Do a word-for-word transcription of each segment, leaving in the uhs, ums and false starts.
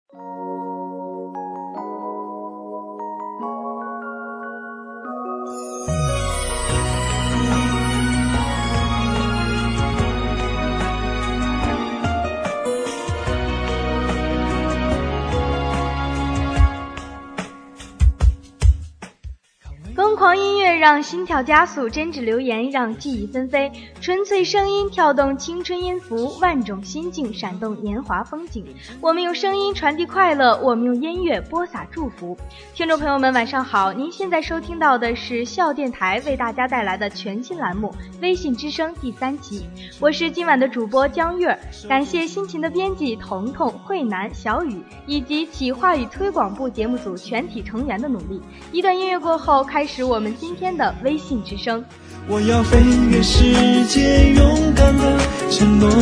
疯狂音乐让心跳加速，真挚留言让记忆纷飞，纯粹声音跳动青春音符，万种心境闪动年华风景。我们用声音传递快乐，我们用音乐播撒祝福。听众朋友们晚上好，您现在收听到的是笑电台为大家带来的全新栏目微信之声第三期，我是今晚的主播江月，感谢辛勤的编辑彤彤、慧南、小雨以及企划与推广部节目组全体成员的努力。一段音乐过后，开始我们今天的微信之声。 我要飞越世界，勇敢的承诺，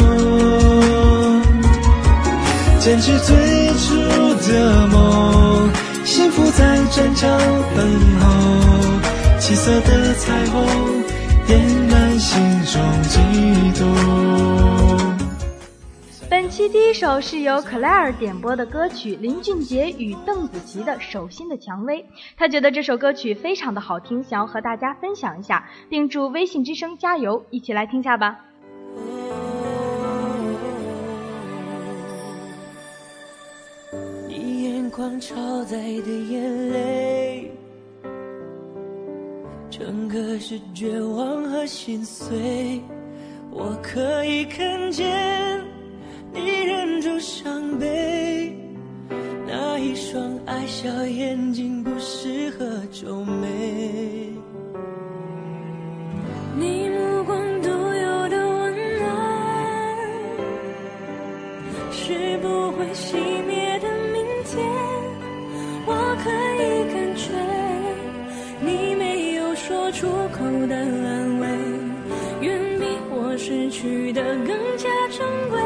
坚持最初的梦，幸福在战场等候，七色的彩虹点燃心中悸动。 本期第一首是由克莱尔点播的歌曲林俊杰与邓紫棋的《手心的蔷薇》，他觉得这首歌曲非常的好听，想要和大家分享一下，并祝微信之声加油，一起来听下吧。 你眼眶超载的眼泪，整个是绝望和心碎，我可以看见你忍住伤悲，那一双爱笑眼睛不适合皱眉，你目光独有的温暖是不会熄灭的明天，我可以感觉你没有说出口的安慰，远比我失去的更加珍贵，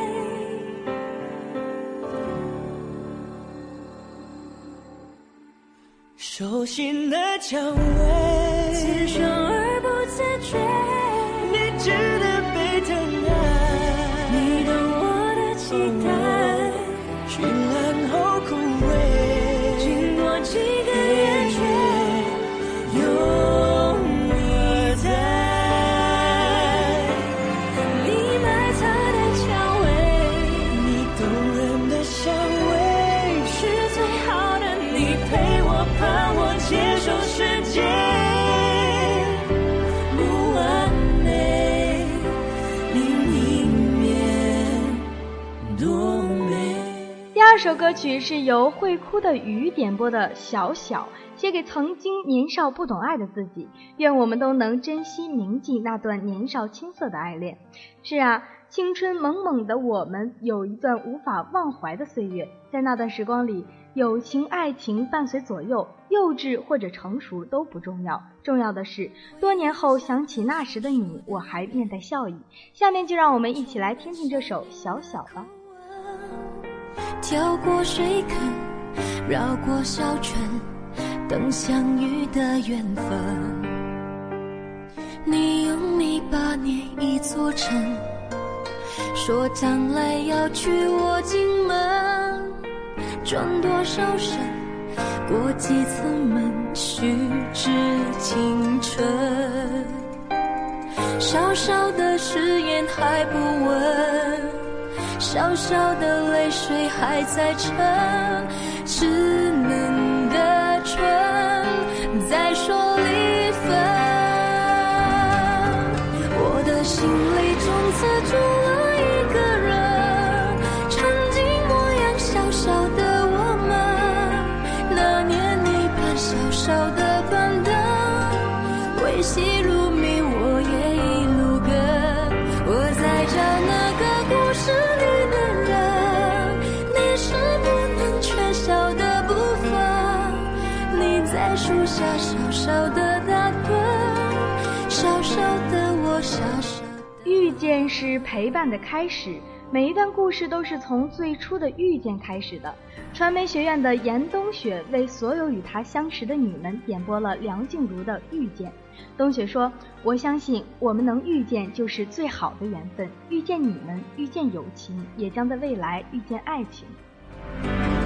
手心的蔷薇，自伤而不自觉，你值得被疼爱，你懂我的期待，绚烂后枯萎，经过几个月却永离在，你埋藏的蔷薇，你动人的香味，是最好的你陪我怕我接受世界不完美，另一面多美。 第二首歌曲是由会哭的鱼点播的《小小》，写给曾经年少不懂爱的自己，愿我们都能珍惜铭记那段年少青涩的爱恋。是啊，青春懵懵的我们有一段无法忘怀的岁月，在那段时光里，友情爱情伴随左右，幼稚或者成熟都不重要，重要的是多年后想起那时的你，我还面带笑意。下面就让我们一起来听听这首《小小》吧。 跳过水坑，绕过小村，等相遇的缘分，你用泥巴捏一座城，说将来要娶我进门，转多少身，过几层门，虚掷青春，小小的誓言还不稳，小小的泪水还在沉，稚嫩的唇再说离分，我的心里从此住了一个人，曾经模样小小的我们，那年你搬小小的板凳，为戏入迷我也一路跟，我在找那个故事里的人，你是不能缺少的部分，你在树下小小的打盹，小小的我小小的遇见是陪伴的开始，每一段故事都是从最初的遇见开始的。传媒学院的严冬雪为所有与她相识的你们点播了梁静茹的《遇见》。冬雪说，我相信我们能遇见就是最好的缘分，遇见你们，遇见友情，也将在未来遇见爱情。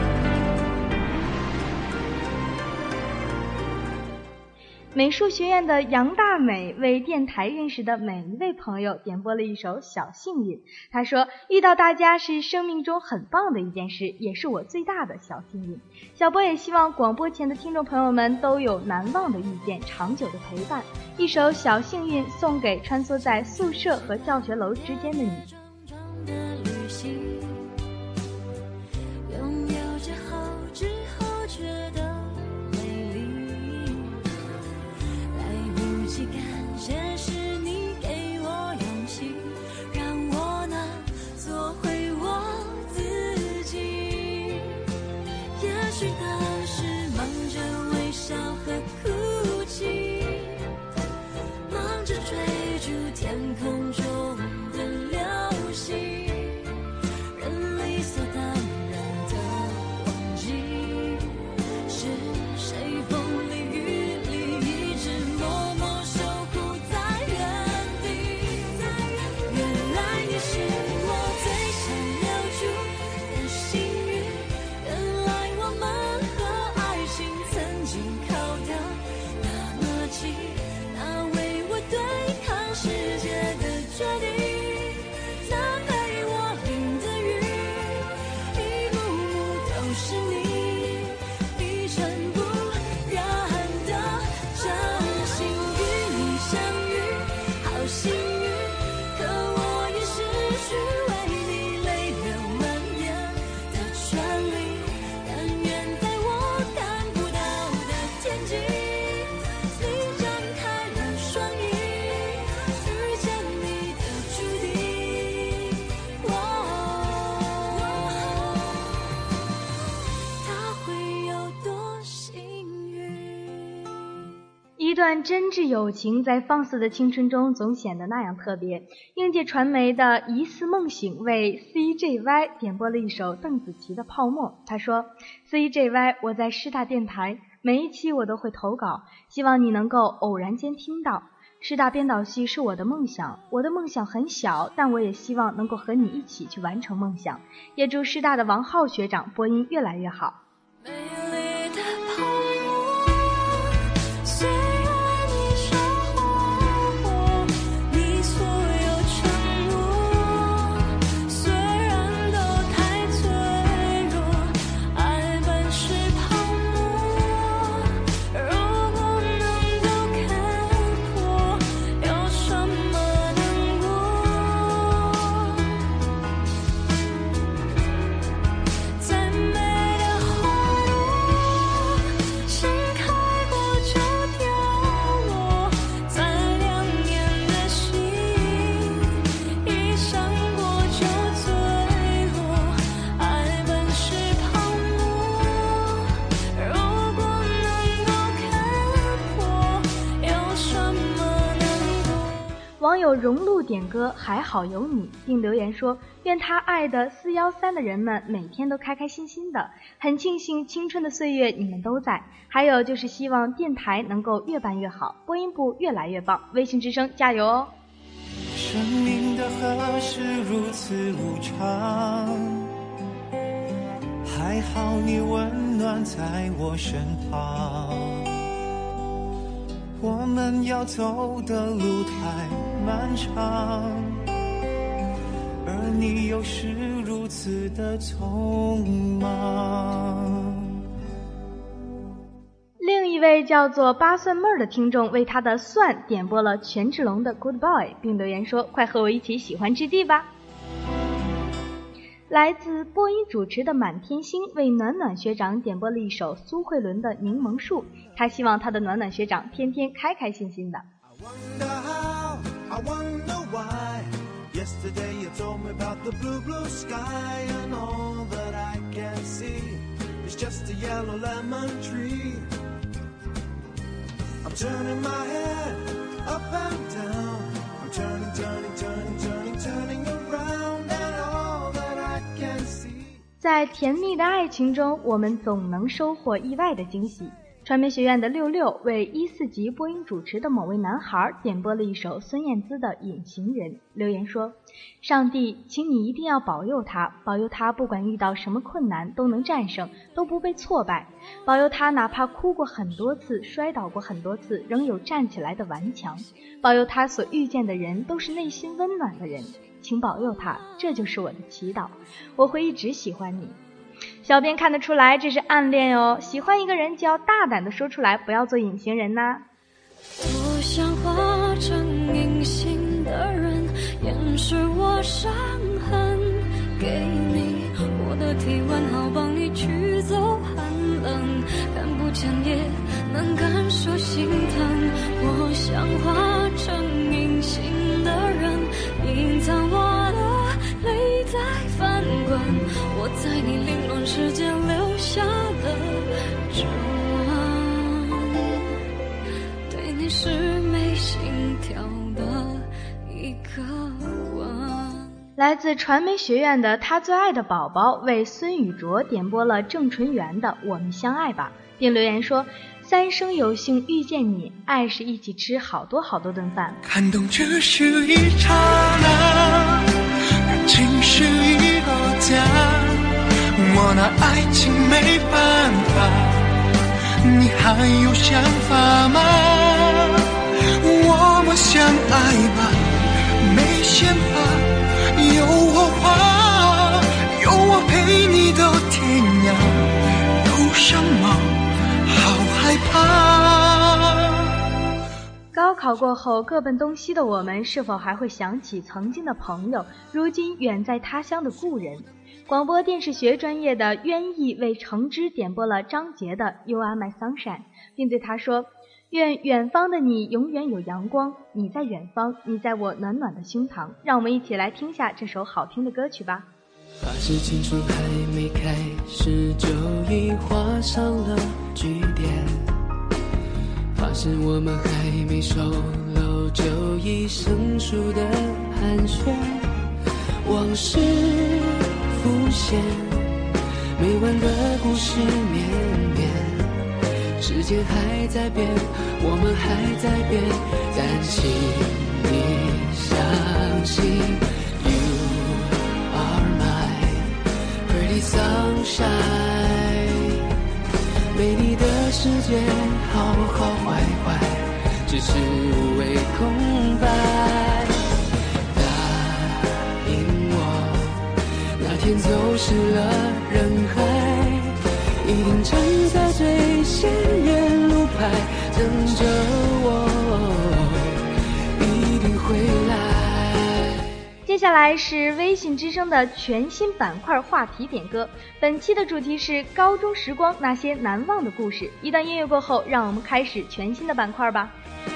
美术学院的杨大美为电台认识的每一位朋友点播了一首《小幸运》。她说，遇到大家是生命中很棒的一件事，也是我最大的小幸运。小波也希望广播前的听众朋友们都有难忘的遇见，长久的陪伴。一首《小幸运》送给穿梭在宿舍和教学楼之间的你。一段真挚友情在放肆的青春中总显得那样特别。应届传媒的疑似梦醒为 C J Y 点播了一首邓紫棋的《泡沫》。他说， C J Y 我在师大电台，每一期我都会投稿，希望你能够偶然间听到。师大编导系是我的梦想，我的梦想很小，但我也希望能够和你一起去完成梦想。也祝师大的王浩学长播音越来越好。 美丽的泡沫，虽然你伤害我，你所有承诺虽然都太脆弱，爱本是泡沫，如果能够看破，有什么难过？再美网友荣禄点歌还好有你，并留言说，愿他爱的四一三的人们每天都开开心心的，很庆幸青春的岁月你们都在，还有就是希望电台能够越办越好，播音部越来越棒，微信之声加油哦。 生命的河是如此无常，还好你温暖在我身旁，我们要走的路太漫长，而你又是如此的匆忙。 另一位叫做八蒜妹儿的听众为他的蒜点播了权志龙的 Good Boy， 并留言说，快和我一起喜欢质地吧。来自播音主持的满天星为暖暖学长点播了一首苏慧伦的柠檬树，他希望他的暖暖学长天天开开心心的。 I wonder how, I wonder why, yesterday you told me about the blue, blue sky, and all that I can see is just a yellow lemon tree. I'm turning my head up and down, I'm turning, turning, turning, turning, turning around, and all that I can see. 在甜蜜的爱情中，我们总能收获意外的惊喜。 传媒学院的六六为一四级播音主持的某位男孩点播了一首孙燕姿的《隐形人》，留言说：上帝，请你一定要保佑他，保佑他不管遇到什么困难都能战胜，都不被挫败，保佑他哪怕哭过很多次，摔倒过很多次，仍有站起来的顽强，保佑他所遇见的人都是内心温暖的人，请保佑他，这就是我的祈祷，我会一直喜欢你。小编看得出来这是暗恋哦，喜欢一个人就要大胆地说出来，不要做隐形人呐。 我想化成隐形的人，掩饰我伤痕，给你我的体温，好帮你驱走寒冷，看不见也能感受心疼。我想化成隐形的人，隐藏我的泪在翻滚，我在你凌乱世界留下的指纹，对你是没心跳的一个吻。 来自传媒学院的他最爱的宝宝为孙宇卓点播了郑纯元的《我们相爱吧》，并留言说：三生有幸遇见你，爱是一起吃好多好多顿饭。 感动只是一刹那，感情是一个家，我拿爱情没办法，你还有想法吗？我们相爱吧，没嫌怕，有我话，有我陪你到天涯，有什么好害怕？ 高考过后各奔东西的我们，是否还会想起曾经的朋友，如今远在他乡的故人？广播电视学专业的渊毅为橙汁点播了张杰的《You Are My Sunshine》，并对他说：愿远方的你永远有阳光，你在远方，你在我暖暖的胸膛。让我们一起来听下这首好听的歌曲吧。 发誓青春还没开始就已画上了句点，发誓我们还没熟络就已生疏的寒暄，往事浮现，没完的故事绵绵，时间还在变，我们还在变，但请你相信 You are my pretty sunshine， 没你的世界好好坏坏只是无谓空白，答应我那天走失了人海，一定站在最显眼路牌等着我，一定会来。 接下来是微信之声的全新板块话题点歌，本期的主题是高中时光那些难忘的故事。一段音乐过后，让我们开始全新的板块吧。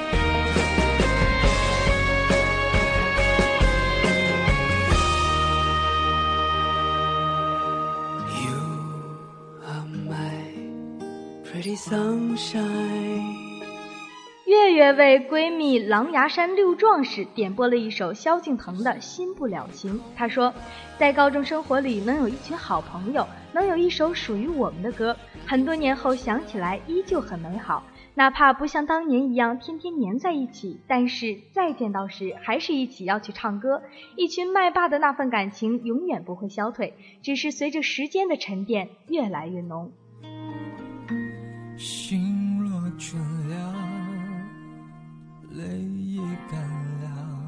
月月为闺蜜狼牙山六壮士点播了一首萧敬腾的《心不了情》。她说，在高中生活里能有一群好朋友，能有一首属于我们的歌，很多年后想起来依旧很美好，哪怕不像当年一样天天黏在一起，但是再见到时还是一起要去唱歌。一群麦霸的那份感情永远不会消退，只是随着时间的沉淀越来越浓。 心若倦了，泪也干了，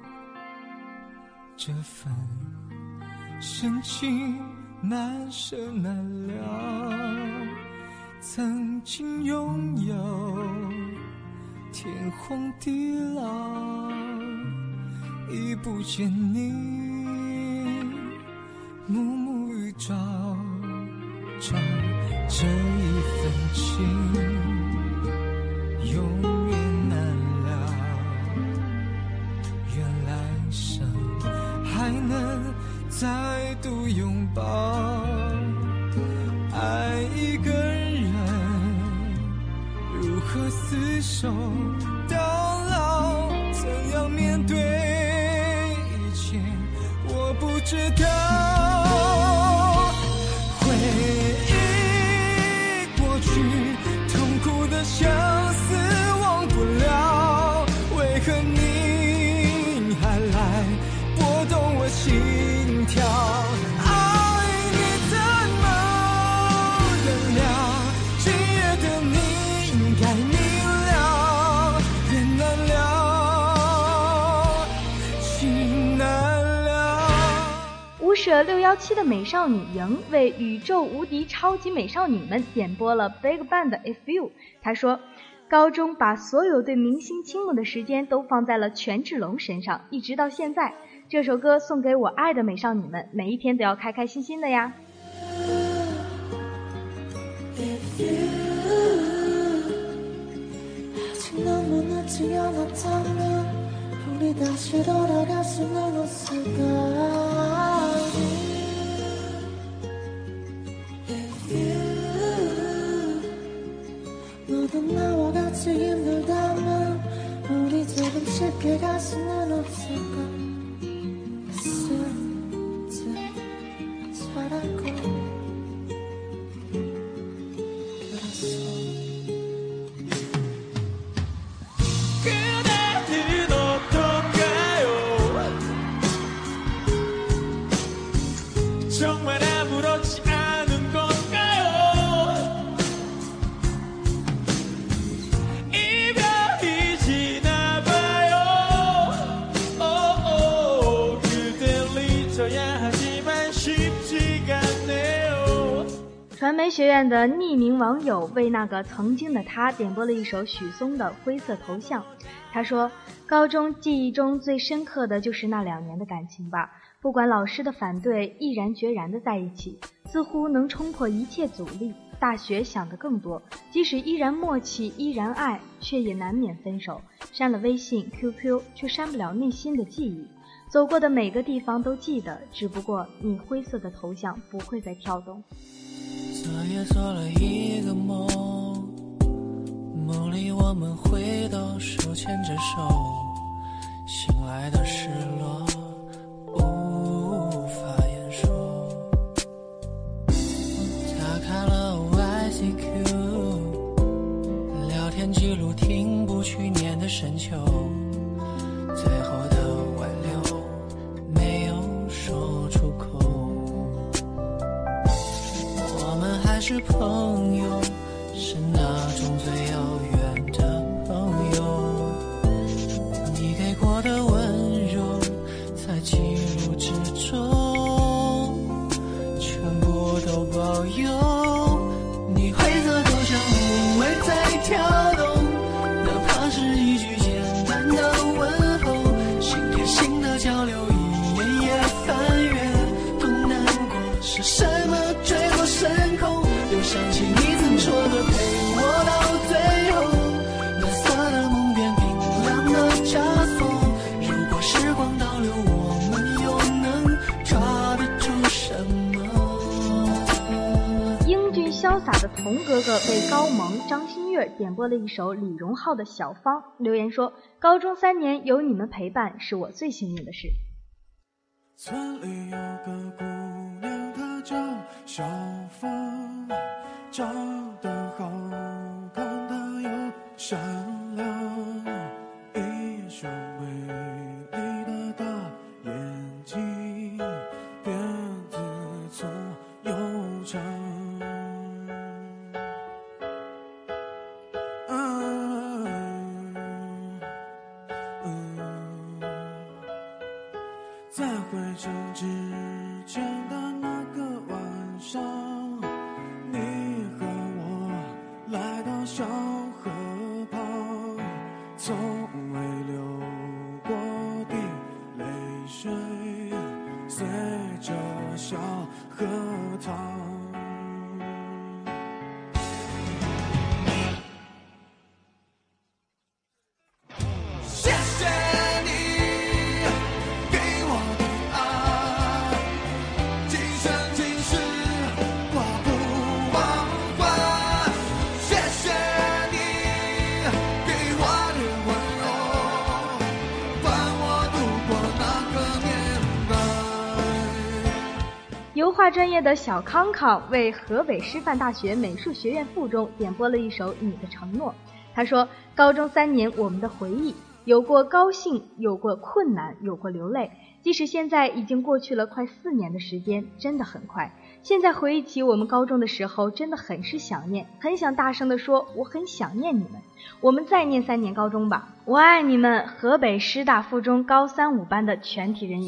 这份深情难舍难了。曾经拥有天荒地老，已不见你，暮暮与朝朝，这一份情永远难了，愿来生还能再度拥抱。爱一个人如何厮守到老，怎样面对一切我不知道。回忆过去痛苦的社六一七的美少女营为宇宙无敌超级美少女们点播了 BigBang 的 If You。 他说，高中把所有对明星倾慕的时间都放在了权志龙身上，一直到现在。这首歌送给我爱的美少女们，每一天都要开开心心的呀。 If you 아직 너무 늦지 않았다면 우리 다시 돌아갈 수는 없을까. If you 너도 나와 같이 힘들다면 우리 조금 쉽게 갈 수는 없을까. 정말 아무렇지 않은 건가요? 이별이 지나봐요. 오오, 그댈 잊어야 하지만 쉽지가 않네요. 传媒学院的匿名网友为那个曾经的他点播了一首许嵩的《灰色头像》。他说，高中记忆中最深刻的就是那两年的感情吧，不管老师的反对，毅然决然的在一起，似乎能冲破一切阻力。大学想得更多，即使依然默契，依然爱，却也难免分手。删了微信 Q Q， 却删不了内心的记忆，走过的每个地方都记得，只不过你灰色的头像不会再跳动。 昨夜做了一个梦，梦里我们回到手牵着手，醒来的失落无法言说。打开了 I C Q， 聊天记录停不去年的深秋，最后的挽留没有说出口。我们还是朋友，是那种最遥远的朋友。你给过的温柔，在记录之中，全部都保有。你灰色头像无谓在跳动，哪怕是一句简单的问候，心贴心的交流，一页页翻阅，多难过，是什么坠落深空？又想起你曾说的陪我到最后，蓝色的梦变冰凉的枷锁。如果时光倒流，我们又能抓得住什么？ 英俊潇洒的童哥哥为高萌、张馨月点播了一首李荣浩的《小芳》，留言说：高中三年有你们陪伴，是我最幸运的事。 村里有个姑娘，她叫小芳，长得好看，她又善良，一双美丽的大眼睛，辫子粗又长。在回城之前的那个晚上，你和我来到小河旁，从未流过的泪水随着小河淌。 油画专业的小康康为河北师范大学美术学院附中点播了一首《你的承诺》。他说，高中三年我们的回忆，有过高兴，有过困难，有过流泪，即使现在已经过去了快四年的时间，真的很快。现在回忆起我们高中的时候，真的很是想念，很想大声地说我很想念你们。我们再念三年高中吧，我爱你们，河北师大附中高三五班的全体人员。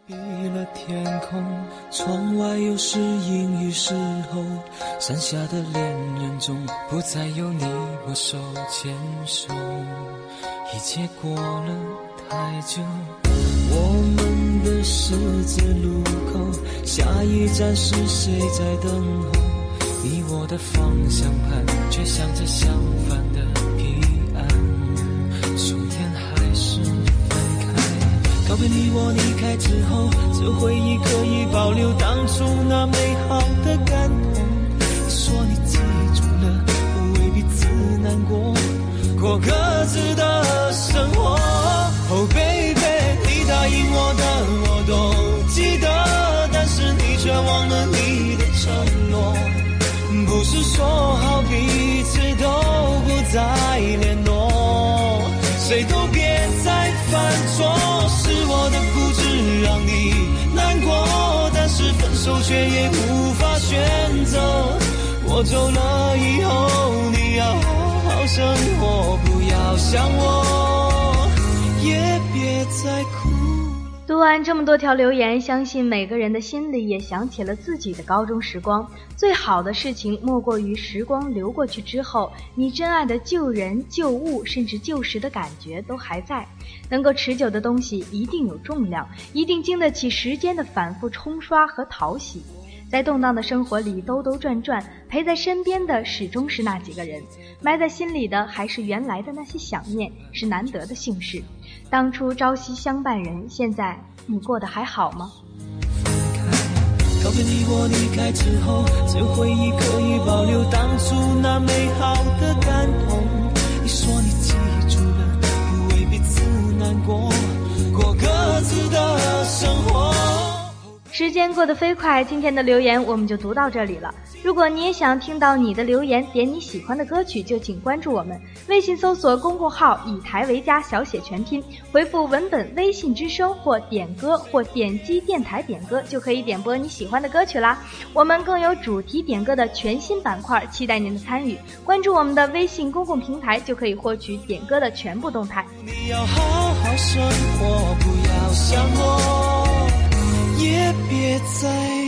闭了天空，窗外又是阴雨时候，山下的恋人中不再有你我手牵手，一切过了太久，我们的十字路口，下一站是谁在等候？你我的方向盘却向着相反的彼岸，终点还是分开。告别你我离开之后，这回忆可以保留当初那美好的感动。你说你记住了，不为彼此难过，过各自的生活。Oh baby， 你答应我的我都记得，但是你却忘了你的承诺。不是说好彼此都不再联络，谁都别再犯错，是我的固执让你难过，但是分手却也无法选择。我走了以后，你要好好生活，不要想我，也别再哭。 读完这么多条留言，相信每个人的心里也想起了自己的高中时光。最好的事情莫过于时光流过去之后，你珍爱的旧人旧物甚至旧时的感觉都还在。能够持久的东西一定有重量，一定经得起时间的反复冲刷和淘洗。在动荡的生活里兜兜转转，陪在身边的始终是那几个人，埋在心里的还是原来的那些想念，是难得的幸事。当初朝夕相伴人，现在你过得还好吗？ 告别你我离开之后，这回忆可以保留当初那美好的感动。你说你记住了，不为彼此难过，过各自的生活。 时间过得飞快，今天的留言我们就读到这里了。如果你也想听到你的留言，点你喜欢的歌曲，就请关注我们，微信搜索公众号以台为家小写全拼，回复文本微信之声或点歌或点击电台点歌，就可以点播你喜欢的歌曲啦。我们更有主题点歌的全新板块，期待您的参与。关注我们的微信公共平台，就可以获取点歌的全部动态。 你要好好生活，不要想我，也别再。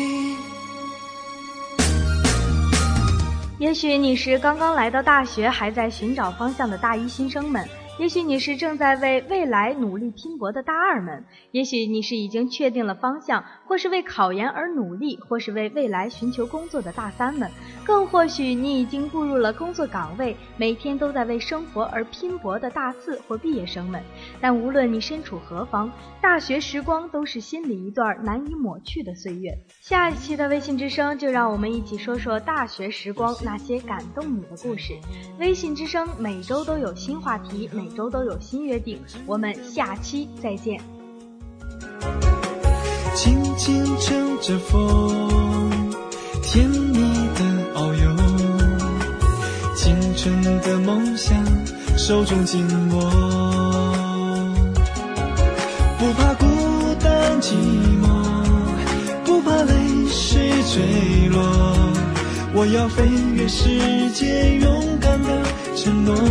也许你是刚刚来到大学，还在寻找方向的大一新生们，也许你是正在为未来努力拼搏的大二们，也许你是已经确定了方向，或是为考研而努力，或是为未来寻求工作的大三们，更或许你已经步入了工作岗位，每天都在为生活而拼搏的大四或毕业生们。但无论你身处何方，大学时光都是心里一段难以抹去的岁月。下一期的微信之声，就让我们一起说说大学时光那些感动你的故事。微信之声每周都有新话题，每周都有新约定，我们下期再见。 轻轻乘着风，甜蜜的遨游，青春的梦想手中紧握，不怕孤单寂寞，不怕泪水坠落，我要飞越世界，勇敢的承诺，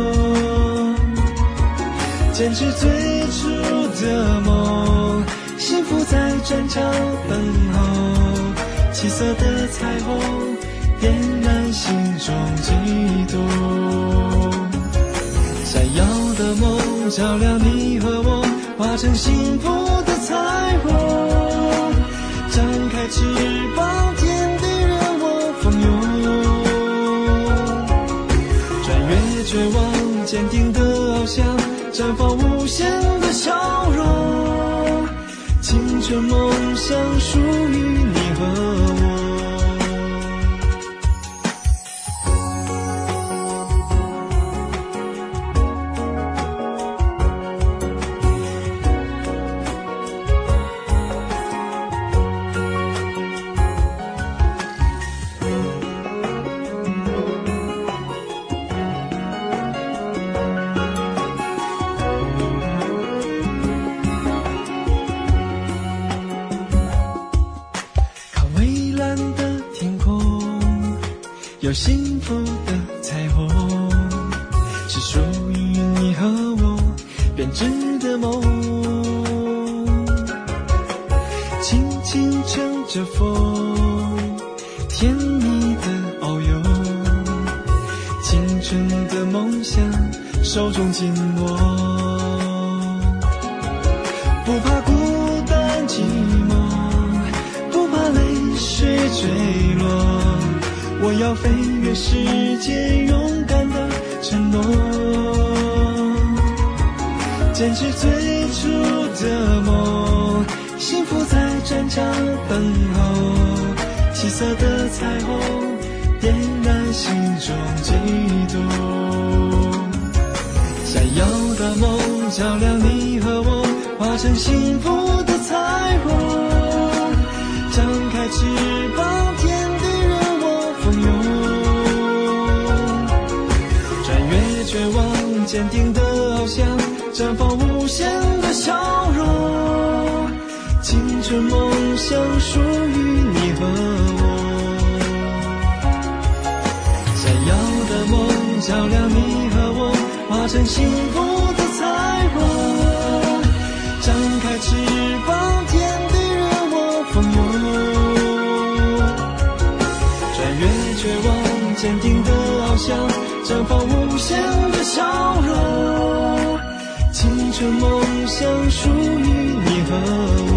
坚持最初的梦，幸福在转角等候，七色的彩虹点燃心中悸动，闪耀的梦照亮你和我，化成幸福的彩虹，张开翅膀，天地任我蜂拥，穿越绝望，坚定的翱翔，绽放无限的笑容，青春梦想属于你和我。有幸福的彩虹，是属于你和我编织的梦， 轻乘着风，甜蜜的遨游，青春的梦想手中紧握，不怕孤单寂寞，不怕泪水坠落，我要飞越世界，勇敢的承诺，坚持最初的梦，幸福在战场等候，七色的彩虹点燃心中悸动，闪耀的梦照亮你和我，化成幸福的彩虹，张开翅膀，天地任我蜂拥，穿越绝望，坚定的翱翔，绽放无限的笑容，青春梦想属于你和我，闪耀的梦照亮你和我，化成幸福的彩虹，张开翅膀，天地任我蜂拥，穿越绝望，坚定的翱翔，绽放无限的笑容，青春梦想属于你和我。